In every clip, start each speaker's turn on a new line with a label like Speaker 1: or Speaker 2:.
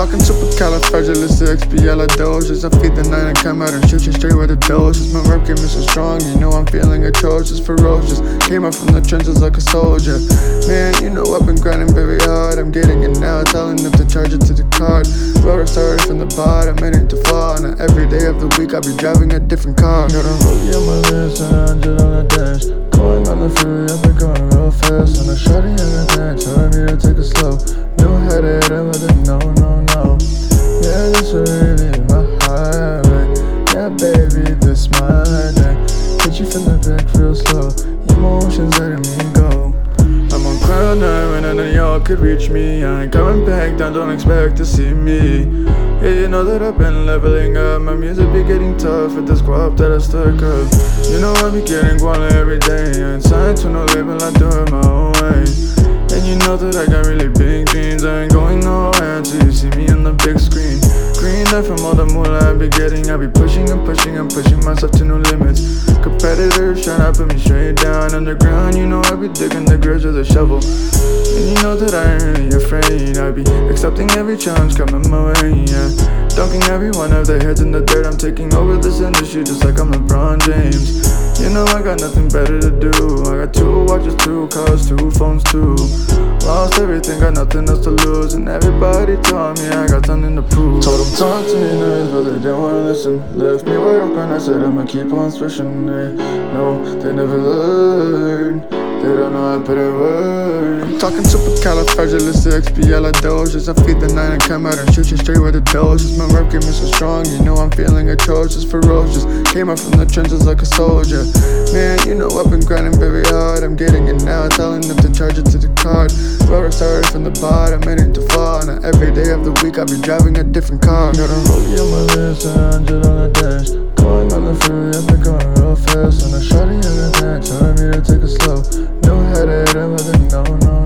Speaker 1: Talking supercalifragilisticexpialidocious. I feed the night and come out and shoot you straight with a doses. My rap game is so strong, you know I'm feeling atrocious, ferocious. Came up from the trenches like a soldier. Man, you know I've been grinding very hard. I'm getting it now, telling them to charge it to the card. Roller started from the bottom, meaning to fall. And every day of the week I'll be driving a different car. Got a rollie on my wrist and 100 on the dash. Going on the freeway, I've been going real fast. And a shawty in the back telling me to take it slow. Knew how to hit him with a no. Yeah, this really my highway. Yeah, baby, this my day. Hit you from the back real slow. Emotions letting me go. I'm on cloud nine when none of y'all could reach me. I ain't coming back down, don't expect to see me. Yeah, you know that I've been leveling up. My music be getting tough with this guap that I stuck up. You know I be getting guala every day. I ain't signed to no label, I do it my own way. And you know that I got really big dreams. I ain't going nowhere until you see me on the big screen. Green light from all the moolah I be getting. I be pushing and pushing and pushing myself to no limits. Competitors tryna put me straight down underground. You know I be digging the graves with a shovel. And you know that I ain't really afraid. I be accepting every challenge coming my way, yeah. Dunking every one of their heads in the dirt. I'm taking over this industry just like I'm LeBron James. You know I got nothing better to do. I got 2 watches, 2 cars, 2 phones too. Lost everything, got nothing else to lose. And everybody told me I got something to prove. Told them talk to me nice, but they didn't wanna listen. Left me wide open, I said I'ma keep on switching. No, they never learn. They don't know how to put in words. Talking supercalifragilisticexpialidocious. I feed the night and come out and shoot you straight with a doses. My rap game is so strong, you know I'm feeling atrocious, ferocious. Came up from the trenches like a soldier. Man, you know I've been grinding very hard. I'm getting it now, telling them to charge it to the card. Roller started from the bottom, meaning to fall. And every day of the week I'll be driving a different car. Got a rollie on my wrist and 100 on the dash. Going on the freeway, I've been going real fast. And a shawty in the back telling me to take it slow. Knew how to hit him with a no.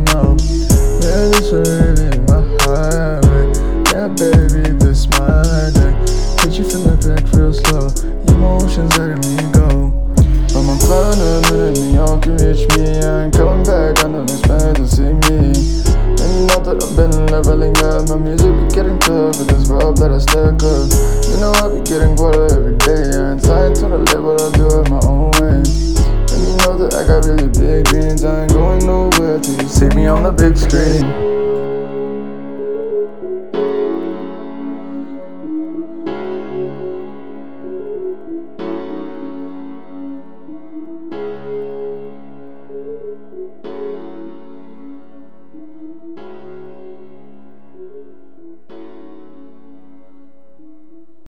Speaker 1: Yeah, this really my highway. Yeah, baby, this my day. Hit you from the back real slow. Emotions letting me go. I'm on cloud nine and y'all can reach me. I ain't coming back, I don't expect to see me. And you know that I've been leveling up. My music be getting tough with this vibe that I stack up. You know I be getting guala every day. I ain't signed to the label, I do it my own way. And you know that I got really big dreams. I ain't going nowhere till you see me on the big screen.